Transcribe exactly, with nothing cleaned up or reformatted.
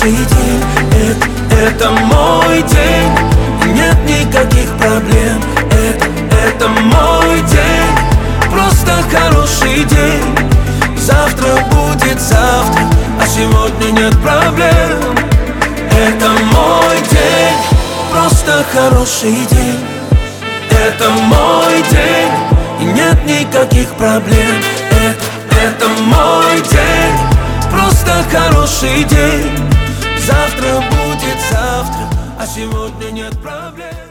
хороший день. Это, это мой день, и нет никаких проблем. Это, это мой день, просто хороший день. Завтра будет завтра, а сегодня нет проблем. Это мой день, просто хороший день. Это мой день, и нет никаких проблем. Это, это мой день, просто хороший день. Завтра будет завтра, а сегодня нет проблем.